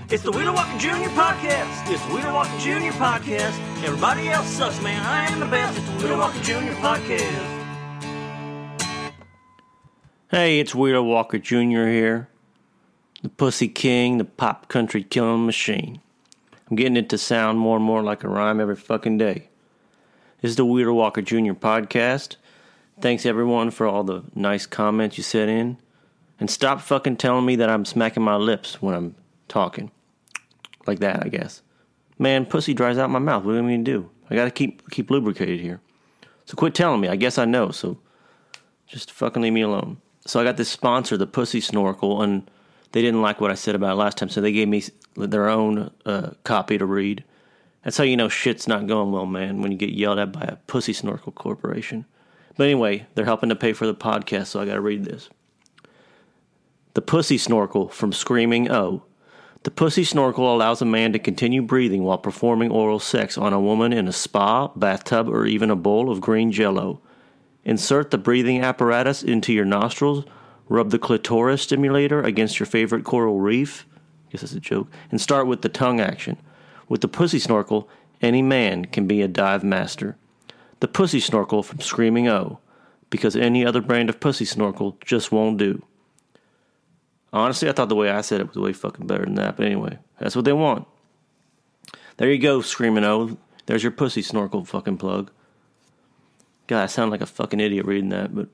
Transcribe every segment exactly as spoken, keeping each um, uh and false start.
It's the Wheeler Walker Junior Podcast. It's the Wheeler Walker Junior Podcast. Everybody else sucks, man. I am the best. It's the Wheeler Walker Junior Podcast. Hey, it's Wheeler Walker Junior here. The Pussy King, the pop country killing machine. I'm getting it to sound more and more like a rhyme every fucking day. This is the Wheeler Walker Junior Podcast. Thanks everyone for all the nice comments you sent in. And stop fucking telling me that I'm smacking my lips when I'm talking. Like that, I guess. Man, pussy dries out my mouth. What do you mean to do? I gotta keep keep lubricated here. So quit telling me. I guess I know, so just fucking leave me alone. So I got this sponsor, the Pussy Snorkel, and they didn't like what I said about it last time, so they gave me their own uh, copy to read. That's how you know shit's not going well, man, when you get yelled at by a Pussy Snorkel corporation. But anyway, they're helping to pay for the podcast, so I gotta read this. The Pussy Snorkel from Screaming O. The Pussy Snorkel allows a man to continue breathing while performing oral sex on a woman in a spa, bathtub, or even a bowl of green jello. Insert the breathing apparatus into your nostrils, rub the clitoris stimulator against your favorite coral reef, I guess that's a joke, and start with the tongue action. With the Pussy Snorkel, any man can be a dive master. The Pussy Snorkel from Screaming O, because any other brand of Pussy Snorkel just won't do. Honestly, I thought the way I said it was way fucking better than that. But anyway, that's what they want. There you go, Screaming O. There's your Pussy Snorkel fucking plug. God, I sound like a fucking idiot reading that, but...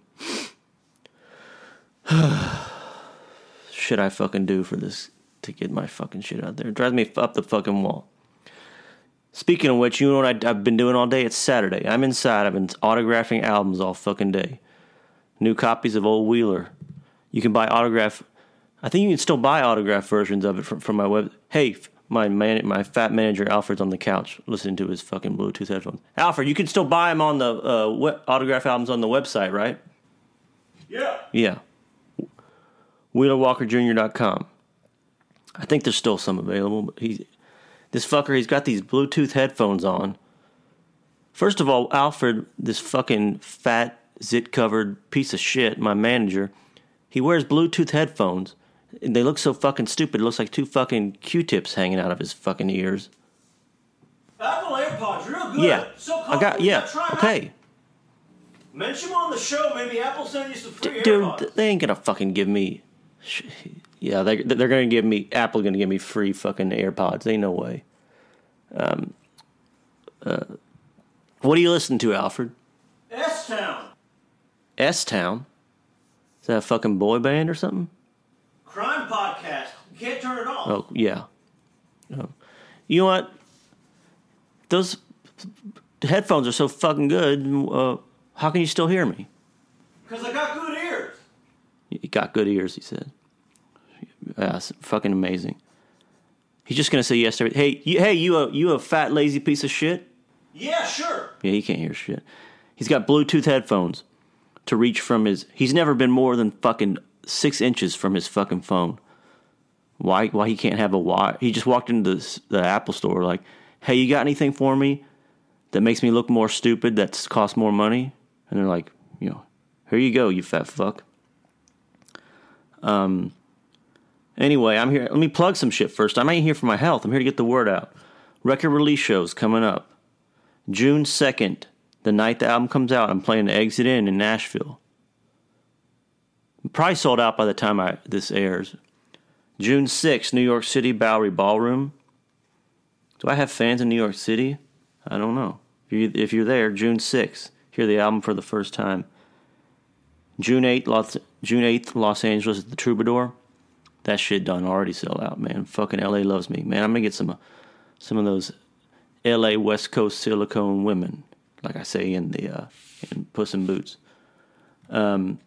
shit I fucking do for this to get my fucking shit out there. It drives me up the fucking wall. Speaking of which, you know what I, I've been doing all day? It's Saturday. I'm inside. I've been autographing albums all fucking day. New copies of Old Wheeler. You can buy autograph... I think you can still buy autograph versions of it from, from my web. Hey, my man, my fat manager Alfred's on the couch listening to his fucking Bluetooth headphones. Alfred, you can still buy them on the uh, web, autograph albums on the website, right? Yeah. Yeah. Wheeler Walker Junior dot com. I think there's still some available, but he's this fucker. He's got these Bluetooth headphones on. First of all, Alfred, this fucking fat zit-covered piece of shit, my manager, he wears Bluetooth headphones. And they look so fucking stupid. It looks like two fucking Q-tips hanging out of his fucking ears. Apple AirPods, real good. Yeah, So I got. Yeah, okay. Mention them on the show. Maybe Apple send you some free D- AirPods. Dude, they ain't gonna fucking give me. Yeah, they they're gonna give me. Apple gonna give me free fucking AirPods. Ain't no way. Um. Uh. What do you listen to, Alfred? S-Town. S-Town. Is that a fucking boy band or something? Crime podcast. You can't turn it off. Oh, yeah. Oh. You know what? Those headphones are so fucking good. Uh, how can you still hear me? Because I got good ears. You got good ears, he said. Yeah, it's fucking amazing. He's just going to say yes to everything. Hey, you, hey, you a, you a fat, lazy piece of shit? Yeah, sure. Yeah, he can't hear shit. He's got Bluetooth headphones to reach from his... He's never been more than fucking... six inches from his fucking phone. Why Why he can't have a wire? He just walked into the, the Apple store like, hey, you got anything for me that makes me look more stupid, that's cost more money? And they're like, you know, here you go, you fat fuck. Um. Anyway, I'm here. Let me plug some shit first. I'm not here for my health. I'm here to get the word out. Record release shows coming up. June second, the night the album comes out, I'm playing the Exit In in Nashville. Probably sold out by the time I this airs. June sixth, New York City Bowery Ballroom. Do I have fans in New York City? I don't know. If, you, if you're there, June sixth, hear the album for the first time. June eighth, Los, June eighth, Los Angeles at the Troubadour. That shit done already sell out, man. Fucking L A loves me, man. I'm gonna get some some of those L A West Coast silicone women, like I say in the uh, in Puss in Boots. Um.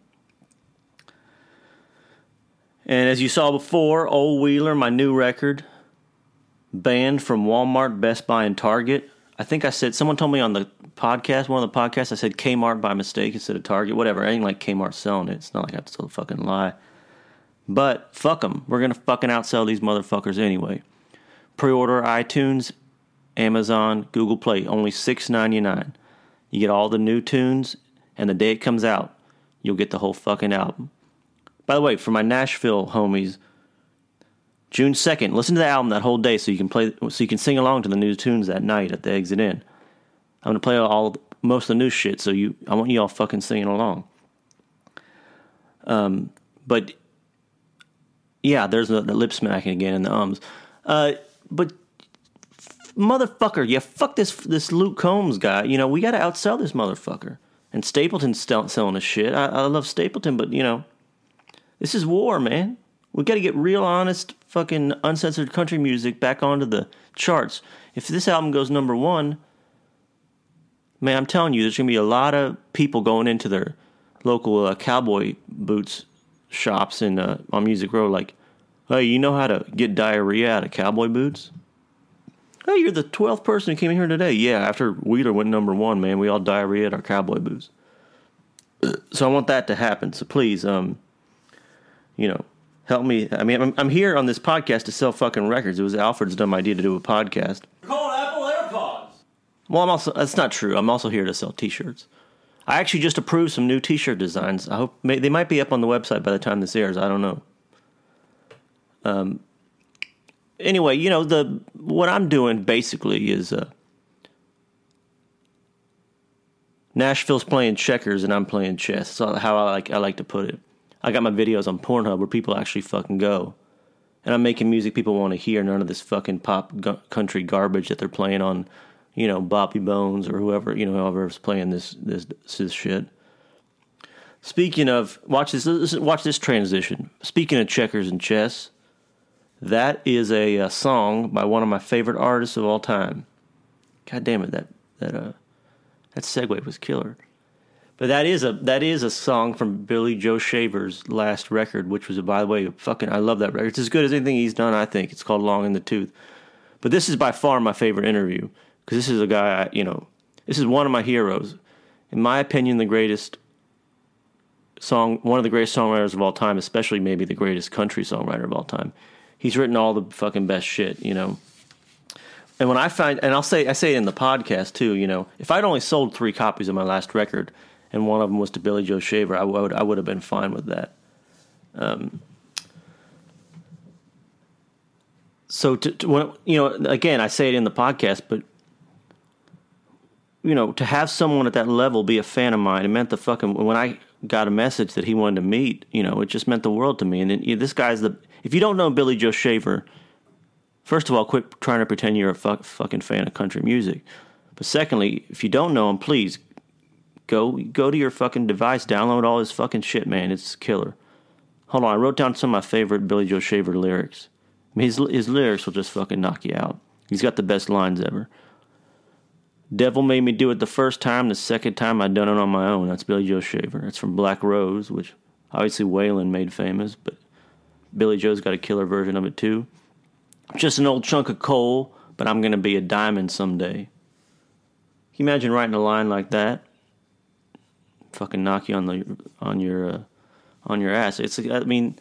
And as you saw before, Old Wheeler, my new record, banned from Walmart, Best Buy, and Target. I think I said, someone told me on the podcast, one of the podcasts, I said Kmart by mistake instead of Target. Whatever, I ain't like Kmart selling it. It's not like I have to tell a fucking lie. But fuck them. We're going to fucking outsell these motherfuckers anyway. Pre-order iTunes, Amazon, Google Play, only six ninety-nine. You get all the new tunes, and the day it comes out, you'll get the whole fucking album. By the way, for my Nashville homies, June second. Listen to the album that whole day so you can play, so you can sing along to the new tunes that night at the Exit Inn. I'm gonna play all most of the new shit, so you I want you all fucking singing along. Um, but yeah, there's the, the lip smacking again and the ums. Uh, but motherfucker, yeah, fuck this this Luke Combs guy. You know, we got to outsell this motherfucker. And Stapleton's still selling his shit. I, I love Stapleton, but you know, this is war, man. We got to get real, honest, fucking uncensored country music back onto the charts. If this album goes number one, man, I'm telling you, there's gonna be a lot of people going into their local uh, cowboy boots shops in uh, on Music Row, like, hey, you know how to get diarrhea out of cowboy boots? Hey, you're the twelfth person who came in here today. Yeah, after Wheeler went number one, man, we all diarrhea at our cowboy boots. So I want that to happen. So please, um, you know, help me. I mean, I'm, I'm here on this podcast to sell fucking records. It was Alfred's dumb idea to do a podcast. You're calling Apple AirPods. Well, I'm also, that's not true. I'm also here to sell t-shirts. I actually just approved some new t-shirt designs. I hope may, they might be up on the website by the time this airs. I don't know. Um. Anyway, you know, the what I'm doing basically is uh, Nashville's playing checkers and I'm playing chess. That's how I like I like to put it. I got my videos on Pornhub where people actually fucking go, and I'm making music people want to hear. None of this fucking pop gu- country garbage that they're playing on, you know, Bobby Bones or whoever, you know, whoever's playing this this this shit. Speaking of, watch this. Listen, watch this transition. Speaking of checkers and chess. That is a, a song by one of my favorite artists of all time. God damn it, that that uh that segue was killer. But that is a that is a song from Billy Joe Shaver's last record, which was, by the way, fucking I love that record. It's as good as anything he's done, I think. It's called Long in the Tooth. But this is by far my favorite interview because this is a guy, I, you know, this is one of my heroes. In my opinion, the greatest song, one of the greatest songwriters of all time, especially maybe the greatest country songwriter of all time. He's written all the fucking best shit, you know. And when I find, and I'll say, I say it in the podcast too, you know, if I'd only sold three copies of my last record, and one of them was to Billy Joe Shaver, I would, I would have been fine with that. Um. So to, to when, you know, again, I say it in the podcast, but you know, to have someone at that level be a fan of mine, it meant the fucking when I got a message that he wanted to meet, you know, it just meant the world to me. And it, you know, this guy's the. If you don't know Billy Joe Shaver, first of all, quit trying to pretend you're a fuck, fucking fan of country music. But secondly, if you don't know him, please go go to your fucking device, download all his fucking shit, man. It's killer. Hold on, I wrote down some of my favorite Billy Joe Shaver lyrics. I mean, his his lyrics will just fucking knock you out. He's got the best lines ever. Devil made me do it the first time, the second time I done it on my own. That's Billy Joe Shaver. That's from Black Rose, which obviously Waylon made famous, but Billy Joe's got a killer version of it too. Just an old chunk of coal, but I'm going to be a diamond someday. Can you imagine writing a line like that? Fucking knock you on the on your uh, on your ass. It's I mean,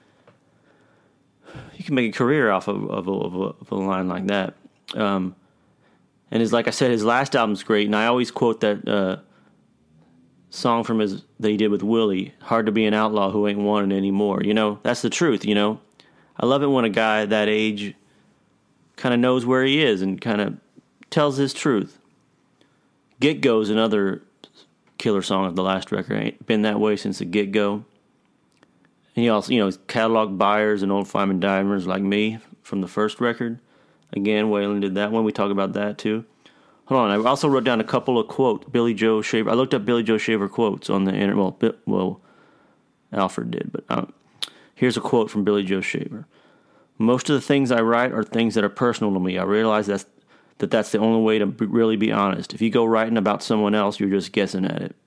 you can make a career off of of a, of a, of a line like that. Um, and his, like I said, his last album's great, and I always quote that uh, song from his that he did with Willie, "Hard to be an outlaw who ain't wanted anymore." You know, that's the truth, you know. I love it when a guy that age kind of knows where he is and kind of tells his truth. Get Go's another killer song of the last record. Ain't been that way since the get-go. And he also, you know, catalog buyers and old Fireman Divers like me from the first record. Again, Waylon did that one. We talk about that too. Hold on, I also wrote down a couple of quotes. Billy Joe Shaver. I looked up Billy Joe Shaver quotes on the internet. Well, well, Alfred did, but um, here's a quote from Billy Joe Shaver. Most of the things I write are things that are personal to me. I realize that's, that that's the only way to be, really be honest. If you go writing about someone else, you're just guessing at it.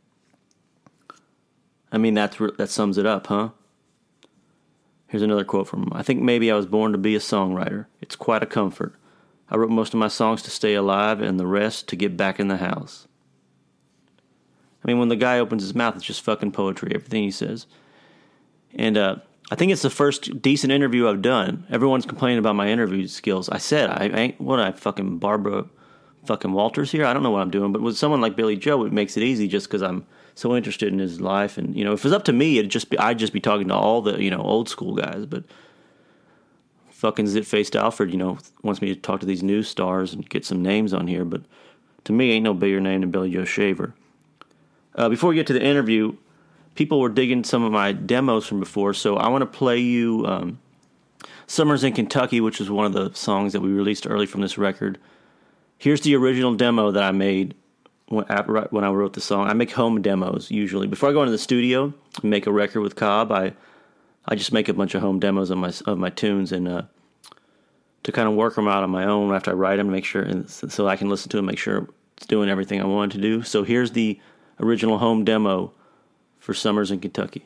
I mean, that's, that sums it up, huh? Here's another quote from him. I think maybe I was born to be a songwriter. It's quite a comfort. I wrote most of my songs to stay alive and the rest to get back in the house. I mean, when the guy opens his mouth, it's just fucking poetry, everything he says. And uh, I think it's the first decent interview I've done. Everyone's complaining about my interview skills. I said, I ain't, what, I fucking Barbara fucking Walters here? I don't know what I'm doing. But with someone like Billy Joe, it makes it easy just because I'm so interested in his life. And, you know, if it was up to me, it'd just be, I'd just be talking to all the, you know, old school guys. But fucking zit-faced Alfred, you know, wants me to talk to these news stars and get some names on here, but to me, ain't no bigger name than Billy Joe Shaver. Uh, before we get to the interview, people were digging some of my demos from before, so I want to play you um, Summers in Kentucky, which is one of the songs that we released early from this record. Here's the original demo that I made when, when I wrote the song. I make home demos, usually. Before I go into the studio and make a record with Cobb, I I just make a bunch of home demos of my of my tunes, and uh, to kind of work them out on my own after I write them, make sure, and so I can listen to them, make sure it's doing everything I wanted to do. So here's the original home demo for Summers in Kentucky.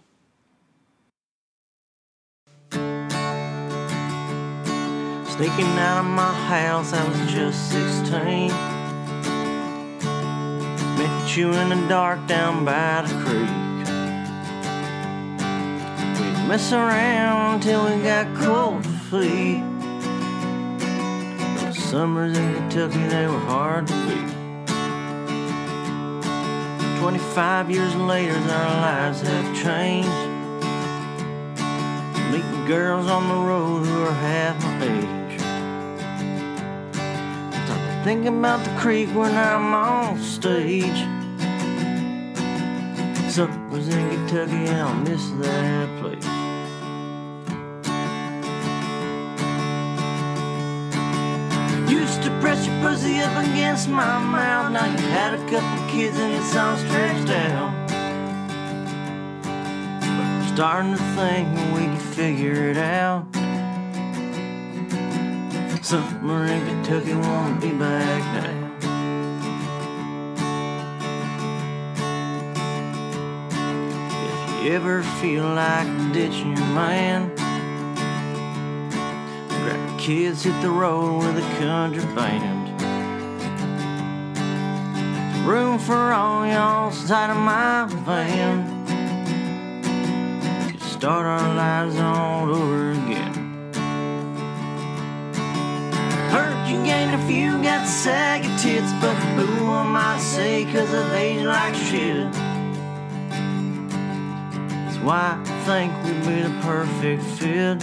Sneaking out of my house, I was just sixteen. Met you in the dark down by the creek. We'd mess around till we got cold feet. Those summers in Kentucky, they were hard to beat. Twenty-five years later, our lives have changed. Meeting girls on the road who are half my age. Start to think about the creek when I'm on stage. Summers in Kentucky, I'll miss that place. Used to press your pussy up against my mouth. Now you had a couple kids and it's all stretched out. But we're starting to think we can figure it out. Summer in Kentucky won't be back now. If you ever feel like ditching your man, kids hit the road with a country band. There's room for all y'all inside of my van. To start our lives all over again. Heard you gained a few, got saggy tits, but who am I to say, cause of age like shit. That's why I think we'd be the perfect fit.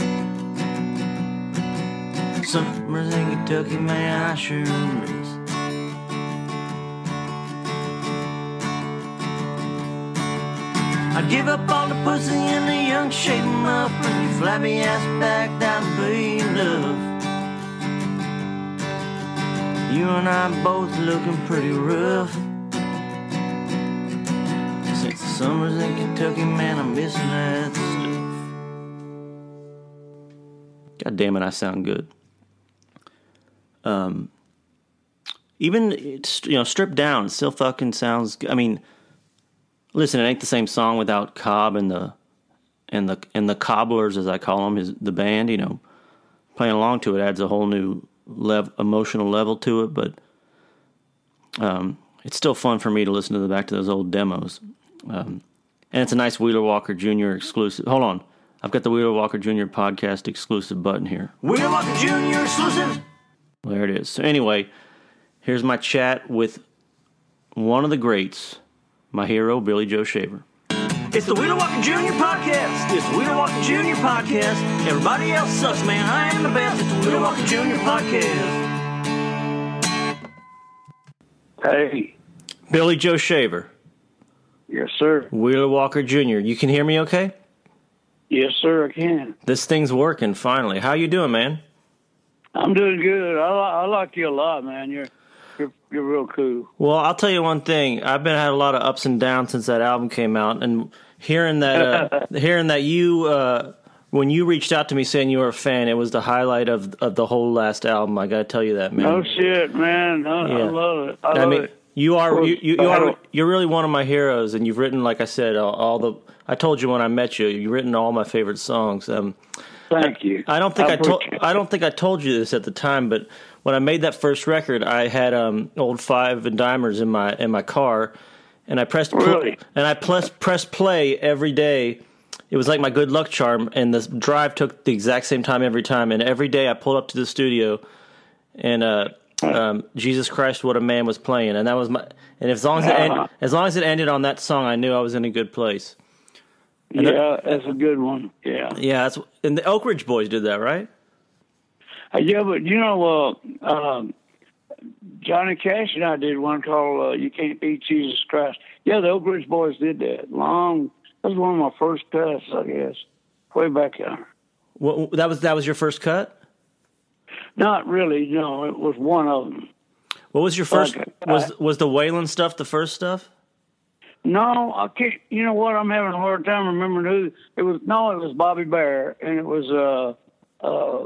Summers in Kentucky, man, I sure miss. I'd give up all the pussy and the young shape 'em up, and you flabby ass back down to be love. You and I both looking pretty rough. Since the summers in Kentucky, man, I'm missing that stuff. God damn it, I sound good. Um, even it's, you know, stripped down, it still fucking sounds good. I mean, listen, it ain't the same song without Cobb and the and the and the Cobblers, as I call them, is the band. You know, playing along to it adds a whole new level, emotional level to it. But um, it's still fun for me to listen to the back to those old demos. Um, and it's a nice Wheeler Walker Junior exclusive. Hold on, I've got the Wheeler Walker Junior podcast exclusive button here. Wheeler Walker Junior exclusive. There it is. So anyway, here's my chat with one of the greats, my hero, Billy Joe Shaver. It's the Wheeler Walker Junior podcast. It's the Wheeler Walker Junior podcast. Everybody else sucks, man. I am the best. It's the Wheeler Walker Junior podcast. Hey. Billy Joe Shaver. Yes, sir. Wheeler Walker Junior You can hear me okay? Yes, sir, I can. This thing's working, finally. How you doing, man? I'm doing good. I, I like you a lot, man. You're you're you're real cool. Well, I'll tell you one thing. I've been had a lot of ups and downs since that album came out, and hearing that uh, hearing that you uh, when you reached out to me saying you were a fan, it was the highlight of of the whole last album. I got to tell you that, man. No shit, man. I, yeah. I love it. I, I love mean, it. You are you, you, you are you're really one of my heroes, and you've written, like I said, all, all the. I told you when I met you, you've written all my favorite songs. Um, Thank you. I don't think I, I told I don't think I told you this at the time, but when I made that first record, I had um, old five and dimers in my in my car, and I pressed pl- really? and I pressed pressed play every day. It was like my good luck charm, and the drive took the exact same time every time. And every day I pulled up to the studio, and uh, um, Jesus Christ, What a Man was playing, and that was my. And as long as it end, as long as it ended on that song, I knew I was in a good place. And yeah, that's a good one. Yeah. Yeah, that's and the Oak Ridge Boys did that, right? Uh, yeah, but you know, uh, um, Johnny Cash and I did one called uh, "You Can't Beat Jesus Christ." Yeah, the Oak Ridge Boys did that. Long. That was one of my first cuts, I guess, way back there. What, that was that was your first cut? Not really. No, it was one of them. What was your first? Okay. Was was the Waylon stuff the first stuff? No, I can't. You know what? I'm having a hard time remembering who it was. No, it was Bobby Bear, and it was uh, uh,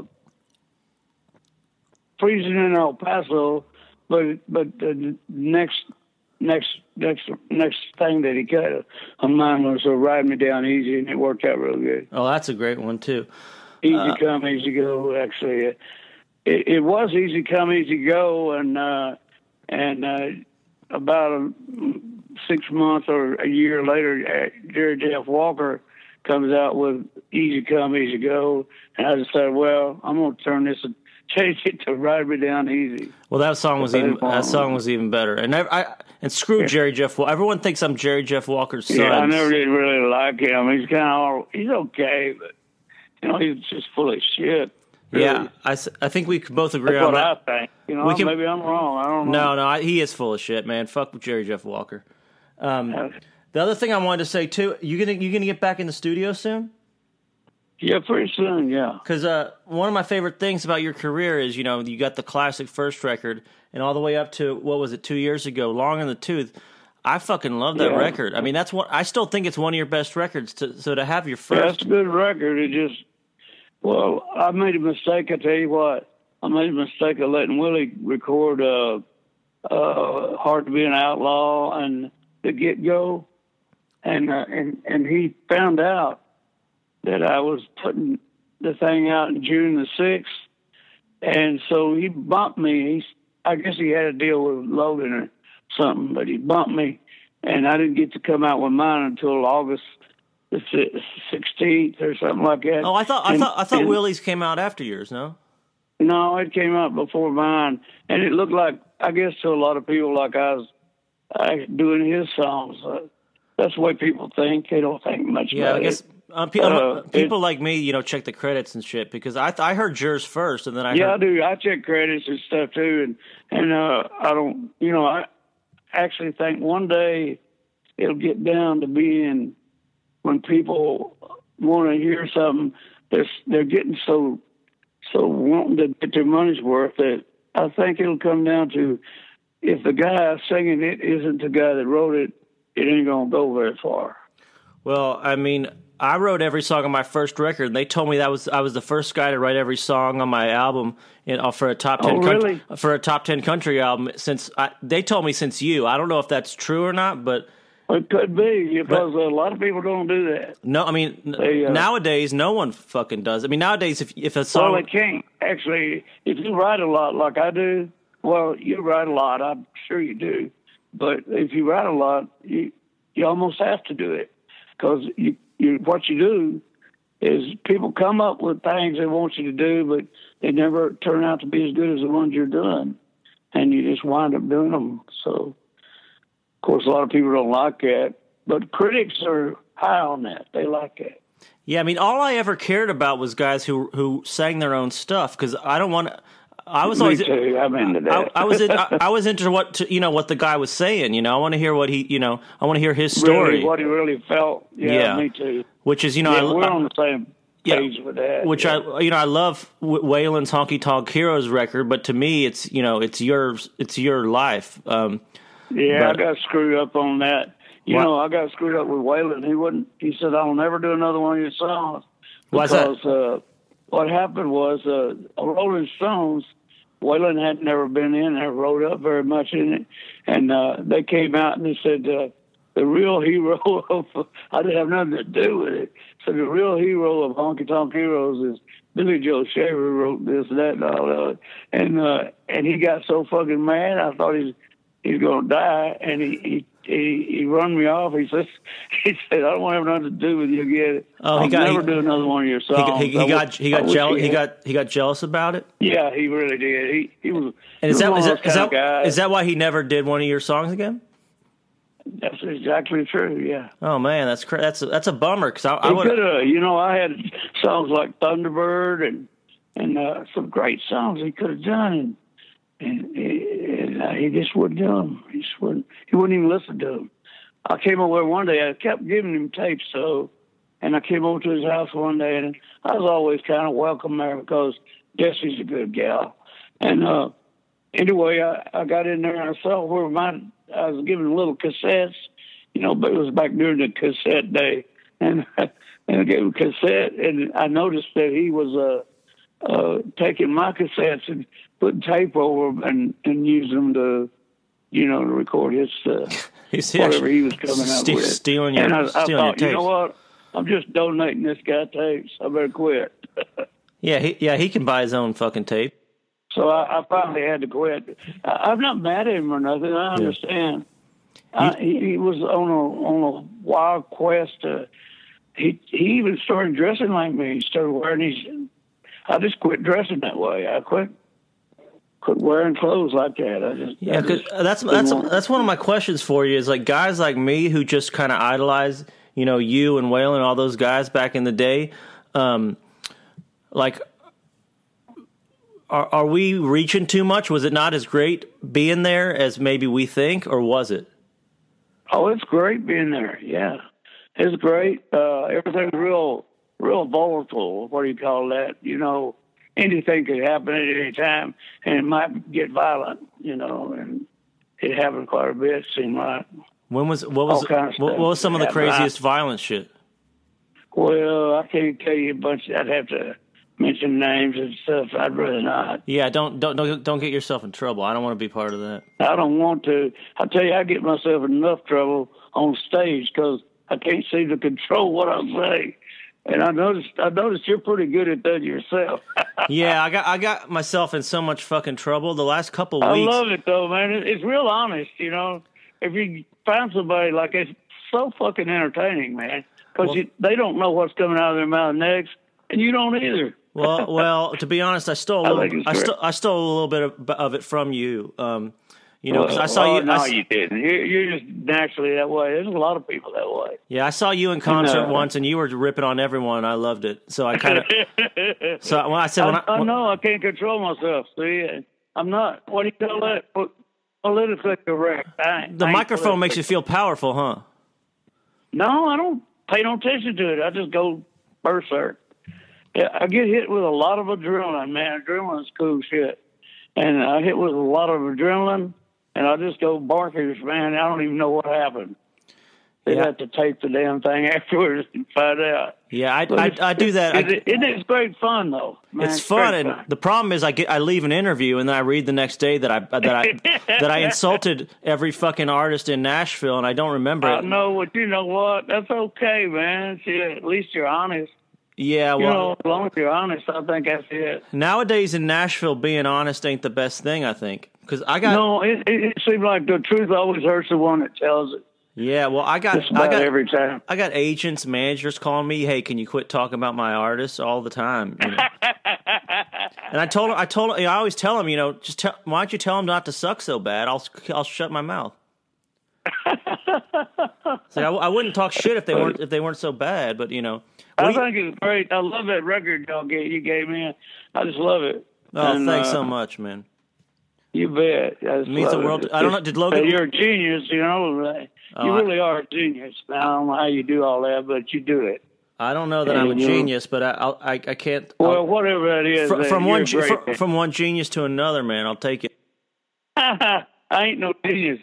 Freezing in El Paso. But but the next next next next thing that he cut on mine was uh, Ride Me Down Easy, and it worked out real good. Oh, that's a great one too. Easy uh, come, easy go. Actually, it, it was easy come, easy go, and uh, and uh, about a, six months or a year later, uh, Jerry Jeff Walker comes out with Easy Come, Easy Go, and I decided, well, I'm going to turn this and change it to Ride Me Down Easy. Well, that song was even that song was even better, and I, I and screw yeah. Jerry Jeff. Everyone thinks I'm Jerry Jeff Walker's son. Yeah, I never did really like him. He's kind of he's okay, but you know he's just full of shit. Really. Yeah, I, I think we can both agree That's on what that. I think. You know, we can, maybe I'm wrong. I don't No, know. no, I, he is full of shit, man. Fuck with Jerry Jeff Walker. Um, the other thing I wanted to say too, you gonna you gonna get back in the studio soon? Yeah, pretty soon. Yeah. Because uh, one of my favorite things about your career is, you know, you got the classic first record, and all the way up to what was it, two years ago, Long in the Tooth. I fucking love that yeah. record. I mean, that's what I still think it's one of your best records. To, so to have your first, yeah, that's a good record. It just, well, I made a mistake. I tell you what, I made a mistake of letting Willie record uh, uh, "Hard to Be an Outlaw" and "The Get Go," and uh, and and he found out that I was putting the thing out in June the sixth, and so he bumped me. He, I guess he had a deal with Logan or something, but he bumped me, and I didn't get to come out with mine until August the sixteenth or something like that. Oh, I thought and, I thought I thought and, Willie's came out after yours. No, no, it came out before mine, and it looked like, I guess to a lot of people, like I was I, doing his songs. Uh, that's the way people think. They don't think much yeah, about I guess. it. Um, people, Uh, people it, like me, you know, check the credits and shit because I I heard yours first, and then I yeah, heard, I do. I check credits and stuff too, and and uh, I don't, you know, I actually think one day it'll get down to being when people want to hear something, they're they're getting so so wanting to get their money's worth that I think it'll come down to if the guy singing it isn't the guy that wrote it, it ain't gonna go very far. Well, I mean, I wrote every song on my first record, and they told me that was I was the first guy to write every song on my album in, uh, for a top ten oh, country, really? for a top ten country album. Since I, they told me since you, I don't know if that's true or not, but it could be because but, a lot of people don't do that. No, I mean they, uh, nowadays no one fucking does. I mean nowadays if if a song, well, they can't actually. If you write a lot like I do, well, you write a lot. I'm sure you do, but if you write a lot, you you almost have to do it because you. You, what you do is people come up with things they want you to do, but they never turn out to be as good as the ones you're doing, and you just wind up doing them. So, of course, a lot of people don't like that, but critics are high on that. They like that. Yeah, I mean, all I ever cared about was guys who who sang their own stuff because I don't want to. I was Me always too. I'm into that. I, I was in, I, I was into what to, you know what the guy was saying. You know, I want to hear what he you know I want to hear his story. Really, what he really felt. Yeah, yeah, me too. Which is you know yeah, I, we're I, on the same page yeah, with that. Which yeah. I you know I love Waylon's Honky Tonk Heroes record, but to me it's you know it's yours it's your life. Um, yeah, but, I got screwed up on that. You what? know, I got screwed up with Waylon. He wouldn't. He said, "I'll never do another one of your songs." Why's because, that? Uh, what happened was uh, Rolling Stones. Waylon had never been in there, wrote up very much in it, and uh, they came out and they said uh, the real hero of I didn't have nothing to do with it. So the real hero of Honky Tonk Heroes is Billy Joe Shaver wrote this, that, and all that, and uh, and he got so fucking mad. I thought he's he's gonna die, and he. he He, he run me off. He says, he said, "I don't want to have nothing to do with you again. Oh, I'll he got, never he, do another one of your songs." He, he, he got he got jealous. He, he got he got jealous about it. Yeah, he really did. He he was. And is he that was is one that of is those that, kind of guys. is that why he never did one of your songs again? That's exactly true. Yeah. Oh man, that's cra- that's a, that's a bummer because I, I He would. could have. You know, I had songs like Thunderbird and and uh, some great songs he could have done, and and, and uh, he just wouldn't do them. He just wouldn't. He wouldn't even listen to them. I came over one day. I kept giving him tapes, so, and I came over to his house one day, and I was always kind of welcome there because Desi's a good gal. And uh, anyway, I, I got in there and I saw where my I was giving little cassettes, you know, but it was back during the cassette day, and and I gave him a cassette, and I noticed that he was uh, uh, taking my cassettes and putting tape over them and, and using them to, you know, to record his uh, He's whatever he was coming up ste- with. Stealing your, and I, I stealing your thought, tapes. you know what? I'm just donating this guy tapes. I better quit. Yeah, he, yeah, he can buy his own fucking tape. So I, I finally had to quit. I, I'm not mad at him or nothing. I understand. Yeah. I, he, he was on a on a wild quest. To, he he even started dressing like me. He started wearing these. I just quit dressing that way. I quit quit wearing clothes like that. I just Yeah, because that's that's that's one of my questions for you is like guys like me who just kind of idolize, you know, you and Waylon and all those guys back in the day. Um, like, are are we reaching too much? Was it not as great being there as maybe we think, or was it? Oh, it's great being there. Yeah, it's great. Uh, everything's real, real volatile. What do you call that? You know, anything could happen at any time, and it might get violent. You know, and it happened quite a bit. It seemed like. When was what was All kind of what, stuff what was some of the happened. craziest violent shit? Well, I can't tell you a bunch. I'd have to mention names and stuff. I'd rather not. Yeah, don't don't don't don't get yourself in trouble. I don't want to be part of that. I don't want to. I tell you, I get myself in enough trouble on stage because I can't seem to control what I say. And I noticed, I noticed you're pretty good at that yourself. Yeah, I got I got myself in so much fucking trouble the last couple I weeks. love it though, man. It, it's real honest, you know. If you find somebody like it's so fucking entertaining, man, because Well- they don't know what's coming out of their mouth next, and you don't either. Well, well, to be honest, I stole a I little. think it's I, great. stole I stole a little bit of, of it from you. Um, you know, because I saw well, you. No, I s- you didn't. You're, you're just naturally that way. There's a lot of people that way. yeah, I saw you in concert No. once, and you were ripping on everyone. And I loved it. So I kind of. so when I said when I, I, I when- know I can't control myself. See, I'm not. What do you call that? Po- Politically correct. I, ain't- the I ain't microphone makes you politically- feel powerful, huh? No, I don't pay no attention to it. I just go berserk. Yeah, I get hit with a lot of adrenaline, man. Adrenaline's cool shit, and I hit with a lot of adrenaline, and I just go bonkers, man. I don't even know what happened. They Yeah. have to tape the damn thing afterwards and find out. Yeah, I But I, it's- I do that. I, It, it is great fun though. Man. it's fun, great and the problem is I get I leave an interview and then I read the next day that I that I that I insulted every fucking artist in Nashville and I don't remember I it. know, but you know what? That's okay, man. See, at least you're honest. Yeah, You well, know, as long as you're honest, I think that's it. nowadays in Nashville, being honest ain't the best thing. I think because I got No, it, it, it seems like the truth always hurts the one that tells it. yeah. Well, I got Just I about got every time. I got agents, managers calling me, "Hey, can you quit talking about my artists all the time?" You know? And I told him, I told him, I always tell them, you know, just tell, why don't you tell them not to suck so bad? I'll I'll shut my mouth. So I, I wouldn't talk shit if they weren't if they weren't so bad, but you know. What I do you- think it's great. I love that record y'all gave, you gave me. I just love it. oh, And, thanks uh, so much, man. You bet. I just It means love the world- it. I don't know, did Logan- You're a genius, you know. You Oh, I- really are a genius. Now, I don't know how you do all that, but you do it. I don't know that I'm a And you- genius, but I I'll, I I can't. Well, I'll- whatever that is, fr- man, from you're one ge- great. fr- from one genius to another, man, I'll take it. I ain't no genius.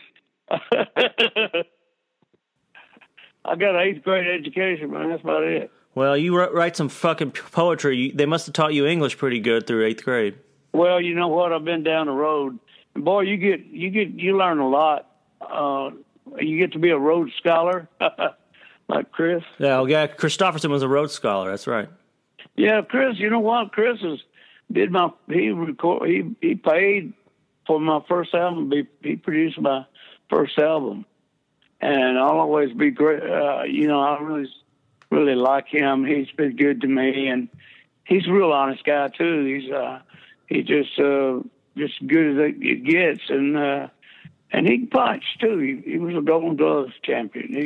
I got an eighth grade education, man. That's about it. Well, you wr- write some fucking poetry. You, they must have taught you English pretty good through eighth grade. Well, you know what? I've been down the road, and boy, you get you get you learn a lot. Uh, you get to be a Rhodes Scholar, like Chris. Yeah, oh, yeah. Christopherson was a Rhodes Scholar. That's right. Yeah, Chris. You know what? Chris is did my he record he he paid for my first album. He, he produced my first album, and I'll always be great. Uh, you know, I really really like him. He's been good to me, and he's a real honest guy too. He's uh, he just uh, just good as it gets, and uh, and he can punch too. He, he was a Golden Gloves champion. He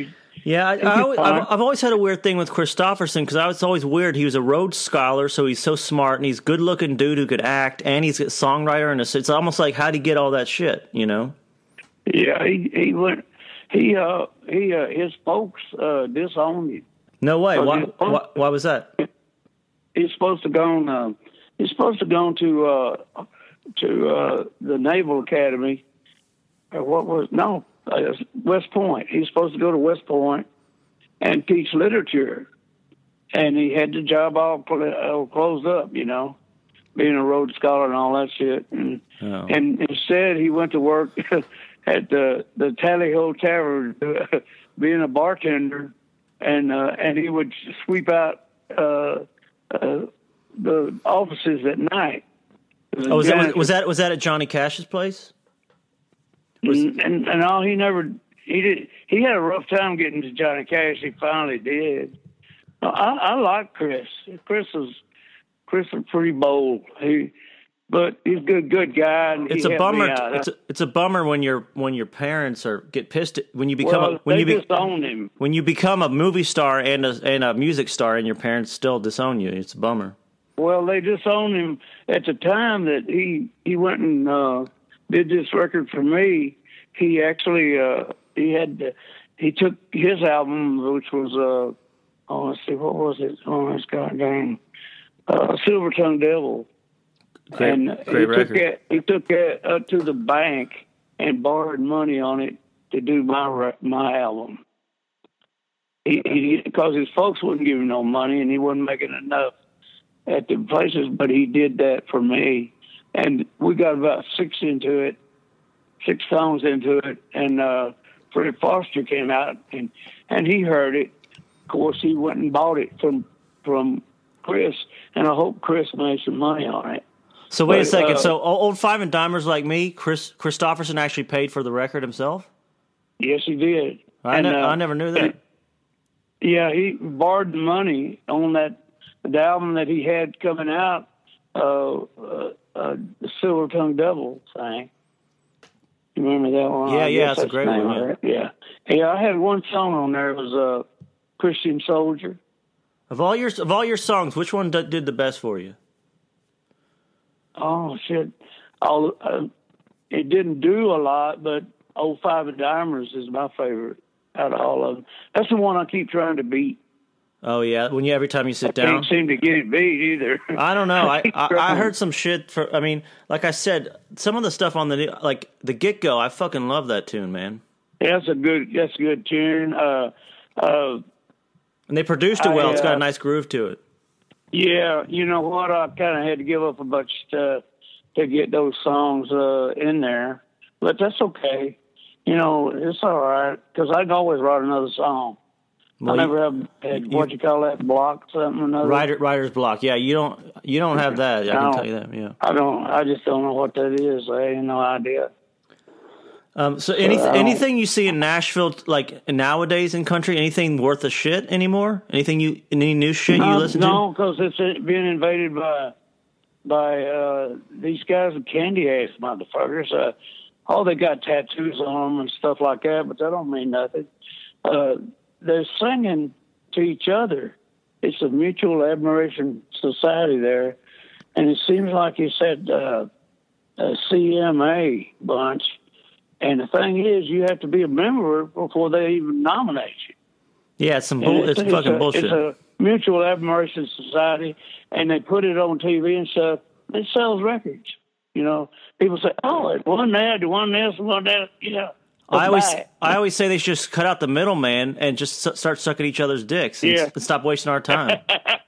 Yeah, I, I always, I've, I've always had a weird thing with Christopherson because I was always weird. He was a Rhodes Scholar, so he's so smart, and he's a good-looking dude who could act, and he's a songwriter, and it's almost like, how'd he get all that shit, you know? Yeah, he he went, he, uh, he, uh, his folks uh, disowned him. No way. Why, why, why was that? He's supposed to go on, uh, he's supposed to go to, uh, to uh, the Naval Academy, or what was, no, uh, West Point. He's supposed to go to West Point and teach literature. And he had the job all, all closed up, you know, being a Rhodes Scholar and all that shit. And, oh. and instead, he went to work at the, the Tally Ho Tavern, uh, being a bartender, and uh, and he would sweep out uh, uh, the offices at night. Oh, was that, was, was that was that at Johnny Cash's place? Was... And, and and all he never he did he had a rough time getting to Johnny Cash. He finally did. I, I like Chris. Chris is Chris is pretty bold. He, but he's a good good guy. And it's a bummer. It's a, it's a bummer when your when your parents are get pissed at, when you become well, a, when they you be, disown him. When you become a movie star and a and a music star and your parents still disown you. It's a bummer. Well, they disowned him at the time that he he went and uh, did this record for me. He actually uh, he had to, he took his album, which was uh, oh let's see, what was it? Oh, it's goddamn uh, Silver Tongue Devil, great, and great he record. took it he took it up to the bank and borrowed money on it to do my my album. He, he because his folks wouldn't give him no money and he wasn't making enough at the places, but he did that for me, and we got about six into it, six songs into it, and uh, Fred Foster came out, and, and he heard it. Of course, he went and bought it from from Chris, and I hope Chris made some money on it. So wait but, a second. Uh, so old Five and Dimers like me, Chris Christopherson actually paid for the record himself? Yes, he did. I, and, ne- uh, I never knew that. Yeah, he borrowed the money on that. The album that he had coming out, uh, uh, uh, the Silver Tongue Devil thing. You remember that one? Yeah, I yeah, that's that's a great one. Yeah. Right? yeah, yeah. I had one song on there. It was uh, "Christian Soldier." Of all your of all your songs, which one d- did the best for you? Oh shit! All uh, it didn't do a lot, but "Old Five and Dimers" is my favorite out of all of them. That's the one I keep trying to beat. Oh yeah, when you every time you sit I down, can't seem to get it beat either. I don't know. I, I I heard some shit for. I mean, like I said, some of the stuff on the like the Get Go. I fucking love that tune, man. Yeah, that's a good. That's a good tune. Uh, uh, and they produced it well. I, uh, it's got a nice groove to it. Yeah, you know what? I kind of had to give up a bunch of stuff to get those songs uh, in there, but that's okay. You know, it's all right because I can always write another song. Well, I never have had what you call that block something or another. Writer, writer's block. Yeah, you don't you don't have that. I can tell you that. Yeah, I don't. I just don't know what that is. I have no idea. Um, so, any, so anything you see in Nashville, like nowadays in country, anything worth a shit anymore? Anything you any new shit no, you listen no, to? No, because it's being invaded by by uh, these guys with candy ass motherfuckers. Uh, oh, they got tattoos on them and stuff like that, but that don't mean nothing. Uh, They're singing to each other. It's a mutual admiration society there. And it seems like you said uh, a C M A bunch. And the thing is, you have to be a member before they even nominate you. Yeah, it's some bull- it's, it's fucking a, bullshit. It's a mutual admiration society, and they put it on T V and stuff. It sells records. You know, people say, oh, it won that, it won this, it won that. Yeah. I always, I always say they should just cut out the middleman and just su- start sucking each other's dicks and, yeah. s- and stop wasting our time.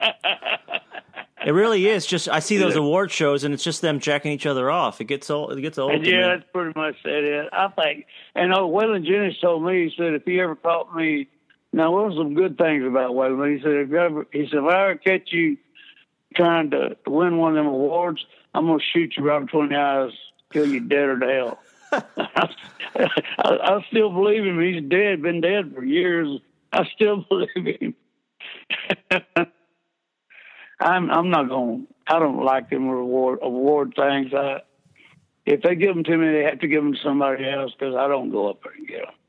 It really is. Just I see those yeah. award shows and it's just them jacking each other off. It gets old. It gets old. And yeah, that's pretty much it. I think. And oh, Waylon Jennings told me, he said, if he ever caught me, now what were some good things about Waylon? He said, if you ever, he said, if I ever catch you trying to win one of them awards, I'm gonna shoot you right between the eyes till you're dead or to hell. I, I still believe him. He's dead, been dead for years. I still believe him. I'm I'm not going. I don't like them reward award things. I, if they give them to me, they have to give them to somebody else because I don't go up there and get them.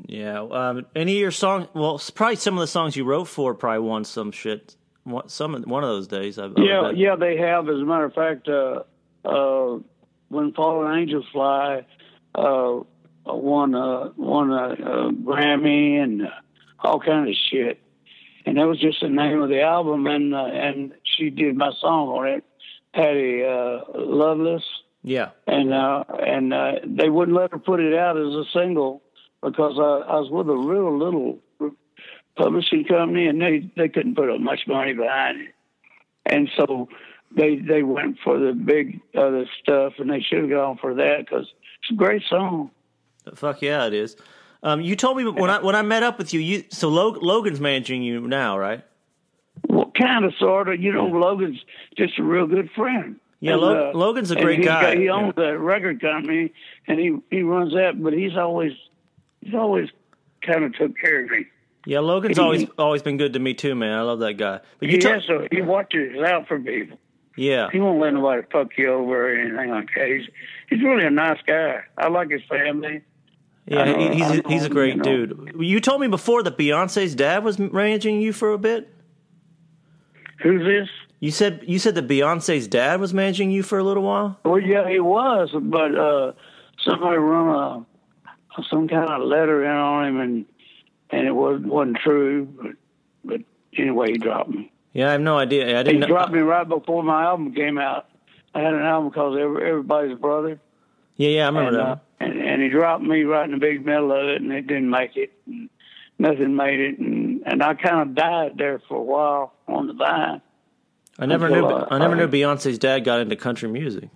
Yeah. Um, any of your songs? Well, it's probably some of the songs you wrote for probably won some shit. One- Some one of those days. I, I Yeah, bet. yeah, they have. As a matter of fact, uh, uh, when Fallen Angels Fly, uh, won uh, won a, a Grammy and uh, all kind of shit, and that was just the name of the album. And uh, and she did my song on it, Patty uh, Loveless, Yeah. and uh, and uh, they wouldn't let her put it out as a single because I, I was with a real little publishing company, and they, they couldn't put up much money behind it. And so they they went for the big other stuff, and they should have gone for that because it's a great song. Fuck yeah, it is. Um, you told me when I when I met up with you, you so Log- Logan's managing you now, right? Well, kind of, sort of. You know, Logan's just a real good friend. Yeah, And, Lo- uh, Logan's a and great he's guy. got- he Yeah. owns a record company, and he, he runs that, but he's always he's always kind of took care of me. Yeah, Logan's always always been good to me too, man. I love that guy. But you He to- has to, he watches out for people. yeah, He won't let nobody fuck you over or anything like that. He's, he's really a nice guy. I like his family. yeah, I know- he- he's I a, know, he's a great you know. dude. You told me before that Beyonce's dad was managing you for a bit. Who's this? You said you said that Beyonce's dad was managing you for a little while. Well, yeah, he was, but uh, somebody run a some kind of letter in on him, and and it was, wasn't true. But but anyway, he dropped me. Yeah, I have no idea. I He didn't know. dropped me right before my album came out. I had an album called Every, Everybody's Brother. Yeah, yeah, I remember and, that. uh, and, and he dropped me right in the big middle of it, and it didn't make it. And nothing made it, and, and I kind of died there for a while on the vine. I never until, knew. uh, I never uh, knew Beyonce's dad got into country music.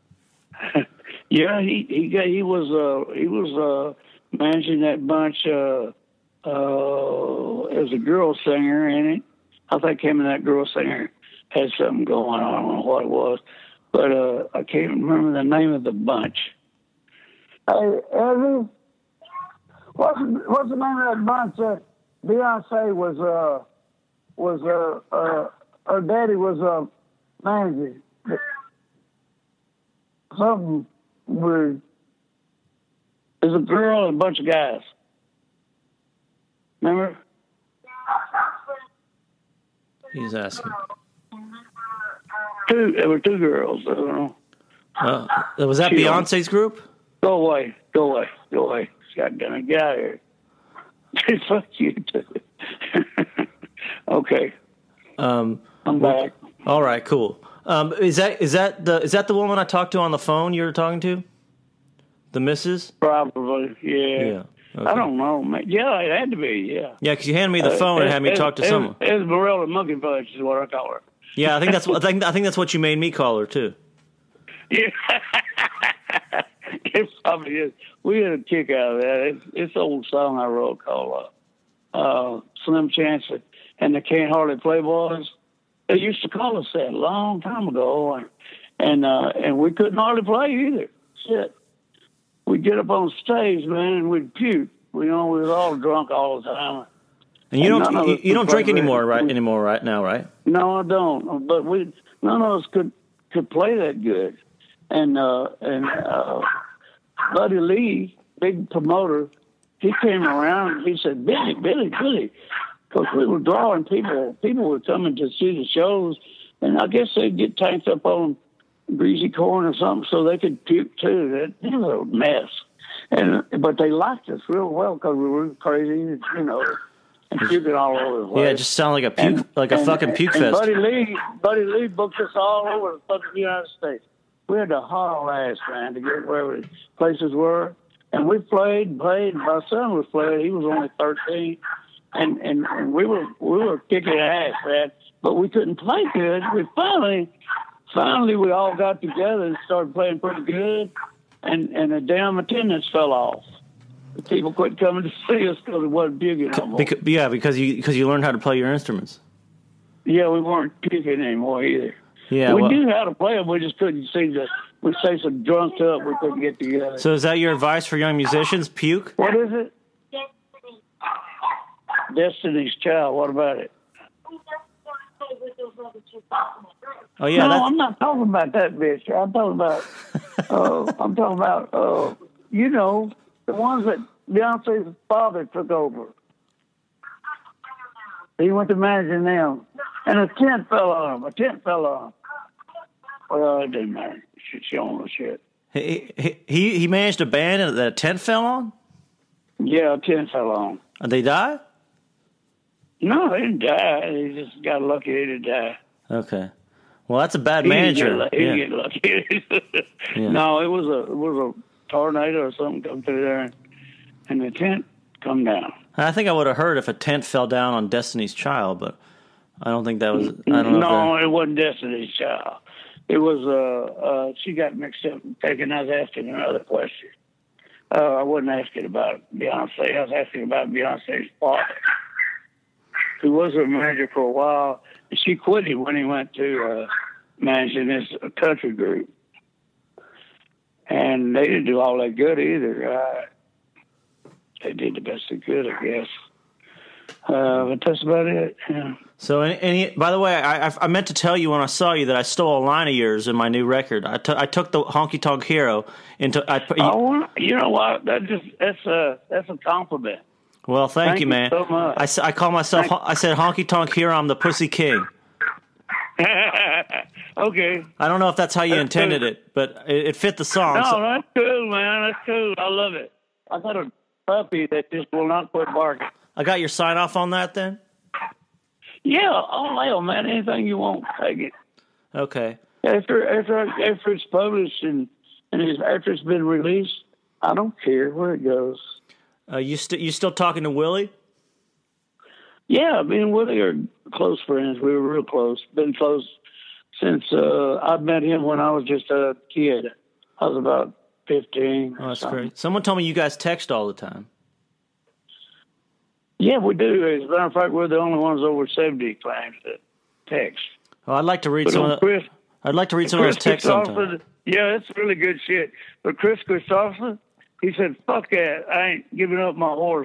Yeah, he he got, he was uh he was uh managing that bunch. Uh, uh, as a girl singer in it. I think him and that girl singer had something going on. I don't know what it was, but uh, I can't remember the name of the bunch. Hey, Eddie, what's what's the name of that bunch that Beyonce was uh was uh uh her daddy was uh managing? Something weird. There's a girl and a bunch of guys. Remember? He's asking. Two. There were two girls. I don't know. Uh, was that She- Beyonce's group? Go away. Go away. Go away. Shotgun. Get out of here. Fuck you too. Okay. Um, I'm back. all right, cool. Um, is that is that the is that the woman I talked to on the phone? You were talking to, the missus? Probably. Yeah. Yeah. Okay. I don't know, man. Yeah, it had to be. Yeah. Yeah, because you handed me the phone and had me Es- talk to Es- someone. Esmeralda Monkey Fudge is what I call her. Yeah, I think that's what I think. I think that's what you made me call her too. Yeah. It probably is. We had a kick out of that. It's, it's an old song I wrote called uh, uh, Slim Chance and the Can't Hardly Play Boys. They used to call us that a long time ago, and and, uh, and we couldn't hardly play either. Shit. We'd get up on stage, man, and we'd puke. We know we was all drunk all the time. And you And none don't of you, us you don't could drink play anymore, very- right? Anymore, right now, right? No, I don't. But we none of us could could play that good. And uh, and uh, Buddy Lee, big promoter, he came around and he said, "Billy, Billy, Billy," because we were drawing people. People were coming to see the shows, and I guess they'd get tanked up on greasy corn or something, so they could puke too. That it was a mess. And but they liked us real well because we were crazy, you know, and puking all over the place. Yeah, it just sounded like a puke, And- like a and- fucking puke and fest. Buddy Lee, Buddy Lee booked us all over the fucking United States. We had to haul ass, man, to get wherever the places were. And we played and played. My son was playing. He was only thirteen. And, and, and we were we were kicking ass, man. But we couldn't play good. We finally, finally, we all got together and started playing pretty good. And, and the damn attendance fell off. The people quit coming to see us because it wasn't puking no more. Because, yeah, because you because you learned how to play your instruments. Yeah, we weren't puking anymore either. Yeah. we well, knew how to play them. We just couldn't seem to. We say so drunked up, we couldn't get together. so is that your advice for young musicians? Puke? What is it? Destiny's Child. What about it? Oh yeah, no, that's, I'm not talking about that bitch. I'm talking about. uh, I'm talking about. Uh, you know, the ones that Beyonce's father took over. He went to managing them, and a tent fell on him. A tent fell on him. Well, it didn't matter. She, she owned the shit. He, he he managed a band that a tent fell on? Yeah, a tent fell on. And they die? No, they didn't die. They just got lucky they didn't die. Okay. Well, that's a bad He manager. Didn't get, yeah. he didn't get lucky. Yeah. No, it was a it was a tornado or something come through there, and, and the tent come down. I think I would have heard if a tent fell down on Destiny's Child, but I don't think that was. I don't know. No, if it wasn't Destiny's Child. It was. Uh, uh, she got mixed up and taken. I was asking another question. Uh, I wasn't asking about Beyonce. I was asking about Beyonce's father, who was her manager for a while. She quit him when he went to uh, managing this country group, and they didn't do all that good either. Uh, they did the best they could, I guess. Uh, but that's about it. Yeah. So, and, and by the way, I, I I meant to tell you when I saw you that I stole a line of yours in my new record. I, t- I took the Honky Tonk Hero into. I, you, Oh, you know what? That just that's a that's a compliment. well, thank, Thank you, you man. so much. I, s- I call myself. Thank- I said Honky Tonk Hero. I'm the Pussy King. Okay. I don't know if that's how you That's intended good. it, but it, it fit the song. No, so- that's cool, man. That's cool. I love it. I got a puppy that just will not quit barking. I got your sign off on that then. Yeah, oh hell, man. Anything you want, take it. Okay. After after after it's published and and it's, after it's been released, I don't care where it goes. Uh, you st- you still talking to Willie? Yeah, me and Willie are close friends. We were real close. Been close since uh, I met him when I was just a kid. I was about fifteen. Oh, that's something. great. Someone told me you guys text all the time. Yeah, we do. As a matter of fact, we're the only ones over seventy claims to text. Oh, I'd like to read But some on of the, Chris, I'd like to read some of Chris those texts sometime. Christopherson, yeah, that's really good shit. But Chris Christopherson, he said, "Fuck that! I ain't giving up my horse."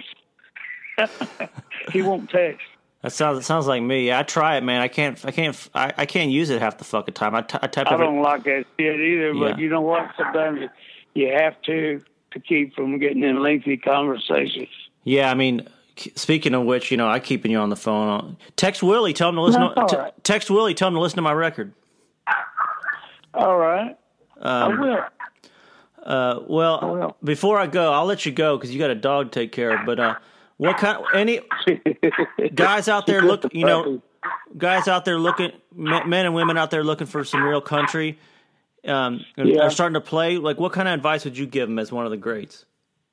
He won't text. That sounds it sounds like me. I try it, man. I can't. I can't. I, I can't use it half the fucking time. I, t- I type I every. don't like that shit either. But Yeah. you know what? Sometimes you, you have to to keep from getting in lengthy conversations. Yeah, I mean, k- speaking of which, you know, I keeping you on the phone. I'll- Text Willie. Tell him to listen. That's To, all t- right. text Willie. Tell him to listen to my record. All right, Um, I will. Uh, well, I will. before I go, I'll let you go because you got a dog to take care of. But uh, what kind? Any guys out there look? You know, guys out there looking, men and women out there looking for some real country. Um, and Yeah. are starting to play. Like, what kind of advice would you give them as one of the greats?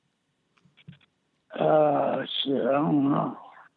Uh, shit, I don't know.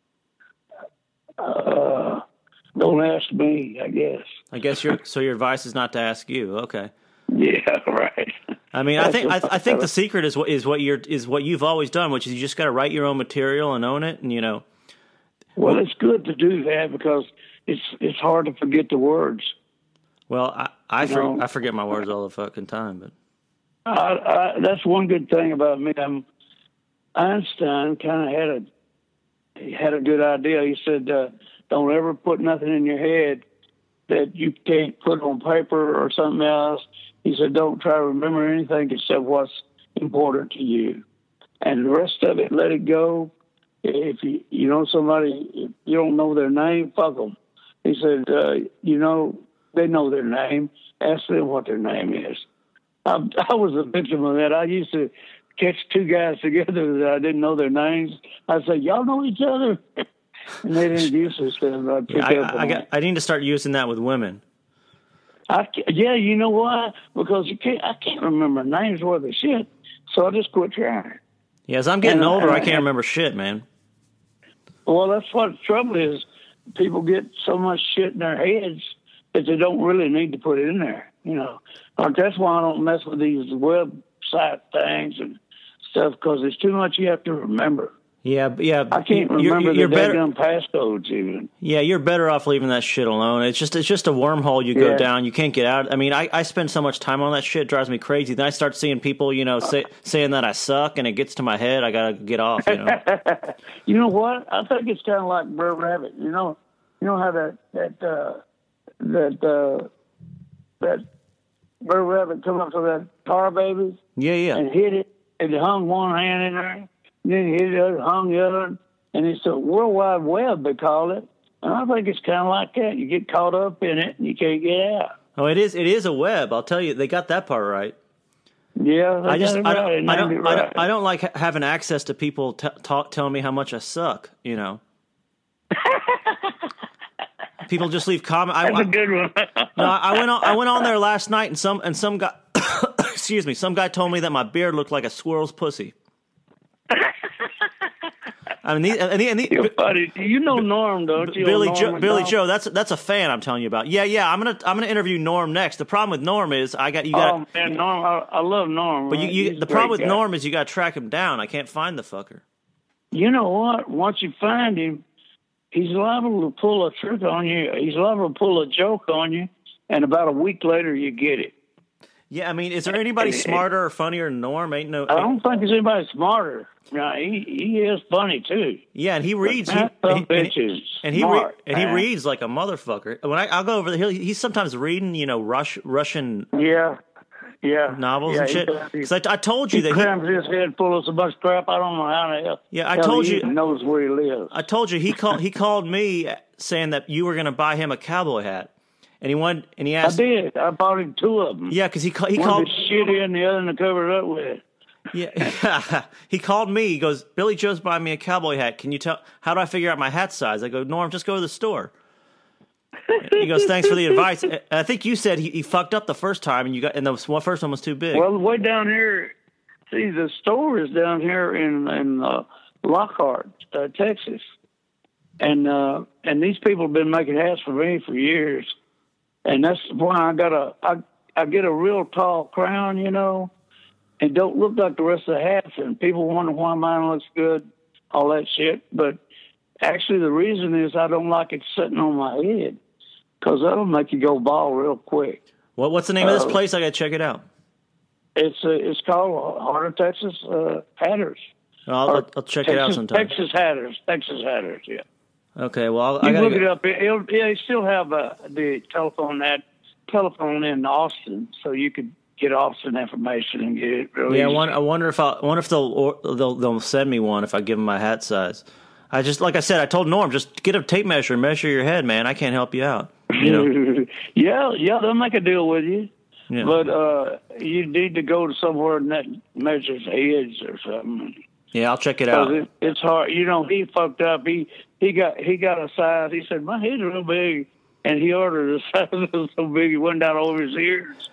Uh, don't ask me, I guess. I guess your so your advice is not to ask you. Okay. Yeah, right. I mean, I That's think I, what- I think the secret is what is what you're is what you've always done, which is you just got to write your own material and own it, and you know. Well, it's good to do that because it's it's hard to forget the words. Well, I I, You for, know. I forget my words all the fucking time, but I, I, that's one good thing about me. I'm, Einstein kind of had a he had a good idea. He said, uh, "Don't ever put nothing in your head that you can't put on paper or something else." He said, "Don't try to remember anything except what's important to you, and the rest of it, let it go. If you you know somebody, if you don't know their name, fuck them." He said, uh, "You know they know their name. Ask them what their name is." I, I was a victim of that. I used to catch two guys together that I didn't know their names. I'd say, "Y'all know each other?" And they didn't use this stuff. I'd pick yeah, I, up I, I on got it. I need to start using that with women. I, ca- yeah, you know why? Because you can't. I can't remember names worth of shit. So I just quit trying. Yeah, as I'm getting And, older, uh, I can't remember shit, man. Well, that's what the trouble is. People get so much shit in their heads that they don't really need to put it in there. You know, like that's why I don't mess with these website things and stuff because it's too much you have to remember. Yeah, b- yeah. I can't you're, remember you're the better. damn passcodes even. Yeah, you're better off leaving that shit alone. It's just it's just a wormhole you go Yeah. down. You can't get out. I mean, I, I spend so much time on that shit, it drives me crazy. Then I start seeing people, you know, say, saying that I suck, and it gets to my head. I gotta get off. You know. You know what? I think it's kind of like Brer Rabbit. You know, you know how that that uh, that uh, that Brer Rabbit come up to that tar baby Yeah, yeah. and hit it and hung one hand in there. then he just hung the other, and it's a World Wide Web, they call it. And I think it's kind of like that. You get caught up in it, and you can't get out. Oh, it is. It is a web. I'll tell you, they got that part right. Yeah, I just, I right. don't, I don't, right. I don't, I don't like ha- having access to people t- talk, telling me how much I suck. You know, people just leave comments. That's I, a good one. No, I went on. I went on there last night, and some and some guy, excuse me, some guy told me that my beard looked like a squirrel's pussy. I mean, these, and these, and these, You're funny. You know Norm, don't you? Billy Norm Joe. Billy Dog? Joe. That's that's a fan I'm telling you about. Yeah, yeah. I'm gonna I'm gonna interview Norm next. The problem with Norm is I got you got. Oh man, Norm, I, I love Norm. But you, man. you He's the a problem with great guy. Norm is you got to track him down. I can't find the fucker. You know what? Once you find him, he's liable to pull a trick on you. He's liable to pull a joke on you, and about a week later, you get it. Yeah, I mean, is there anybody smarter or funnier than Norm? Ain't no. I don't think there's anybody smarter. No, he he is funny too. Yeah, and he reads. He, That and, he, bitch is and he re- smart, and he man. reads like a motherfucker. When I I'll go over there, he's sometimes reading, you know, Rush, Russian Yeah, yeah. novels yeah, and he shit. does. He, Because I, I told you he that he. crams his head full of so much crap. I don't know how the hell. Yeah, I hell told he you- even knows where he lives. I told you he called. He called me saying that you were going to buy him a cowboy hat, and he wanted and he I asked. did. I bought him two of them. Yeah, because he ca- he One called. to shit in, the other to cover it up with. Yeah, he called me. He goes, Billy Joe's buying me a cowboy hat. Can you tell? How do I figure out my hat size? I go, Norm, just go to the store. He goes, thanks for the advice. And I think you said he, he fucked up the first time, and you got and the one- first one was too big. Well, way down here, see, the store is down here in in uh, Lockhart, uh, Texas, and uh, and these people have been making hats for me for years, and that's why I got a I I get a real tall crown, you know, and don't look like the rest of the hats, and people wonder why mine looks good, all that shit, but actually the reason is I don't like it sitting on my head, because that'll make you go bald real quick. what what's the name of this uh, place? I got to check it out. It's uh, it's called Heart of Texas uh, Hatters. I'll, I'll, I'll check Texas, it out sometime. Texas Hatters, Texas Hatters, yeah. Okay, well, I'll, You I got look to it up. It'll, yeah, they still have uh, the telephone that telephone in Austin, so you could get Austin information and get it really. Yeah, I easy. wonder, I wonder if I, I wonder if they'll, or, they'll they'll send me one if I give them my hat size. I just like I said, I told Norm, just get a tape measure and measure your head, man. I can't help you out. You know? yeah, yeah, they'll make a deal with you, Yeah. but uh, you need to go to somewhere that measures heads or something. Yeah, I'll check it out. 'Cause it, it's hard. You know, he fucked up. He he got he got a size. He said my head's real big, and he ordered a size that was so big it went down over his ears.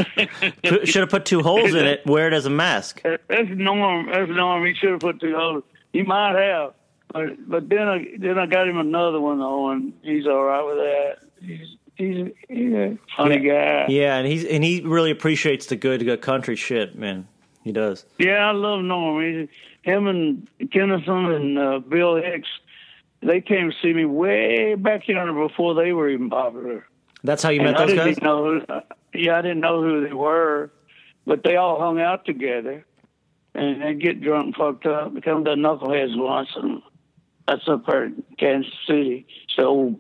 Should have put two holes in it. Wear it as a mask. That's Norm. That's Norm. He should have put two holes. He might have, but but then I then I got him another one though, and he's all right with that. He's he's, he's a funny guy. Yeah, and he's and he really appreciates the good, good country shit, man. He does. Yeah, I love Norm. He's, him and Kennison and uh, Bill Hicks, they came to see me way back yonder before they were even popular. That's how you And met I those didn't guys? even know. Who, uh, yeah, I didn't know who they were, but they all hung out together, and they'd get drunk and fucked up. Become the knuckleheads once, and that's up there in Kansas City. It's the old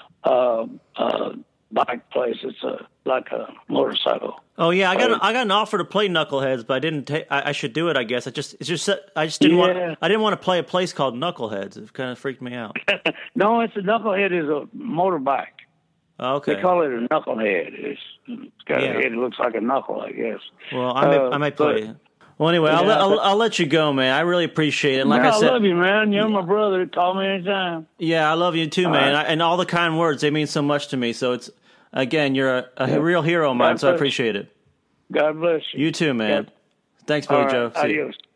uh, uh, bike place. It's a like a motorcycle. Oh yeah, I got Uh, an, I got an offer to play Knuckleheads, but I didn't. Ta- I, I should do it, I guess. I just it's just I just didn't Yeah. want I didn't want to play a place called Knuckleheads. It kind of freaked me out. No, it's a knucklehead is a motorbike. Oh, okay. They call it a knucklehead. It's, it's got Yeah. a head that looks like a knuckle, I guess. Well, I may Uh, I may play. but- it. Well, anyway, I'll, Yeah, let, I'll but- I'll let you go, man. I really appreciate it. And like Man, I I said, love you, man. You're my brother. Call me anytime. yeah, I love you too, All man. right. I, and all the kind words, they mean so much to me. So it's again, you're a, a real hero of mine. God So I bless. appreciate it. God bless you. You too, man. Yeah. Thanks, Billy All Joe. right. See ya. Adios.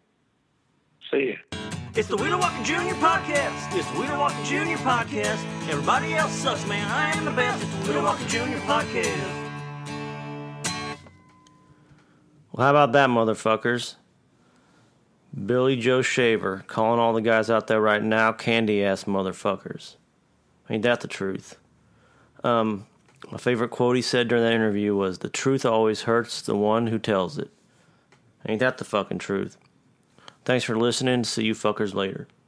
See you. It's the Wheeler Walker Junior Podcast. It's the Wheeler Walker Junior Podcast. Everybody else sucks, man. I am the best. It's the Wheeler Walker Junior Podcast. Well, how about that, motherfuckers? Billy Joe Shaver calling all the guys out there right now candy ass motherfuckers. Ain't that the truth? Um, my favorite quote he said during that interview was, "The truth always hurts the one who tells it." Ain't that the fucking truth? Thanks for listening. See you fuckers later.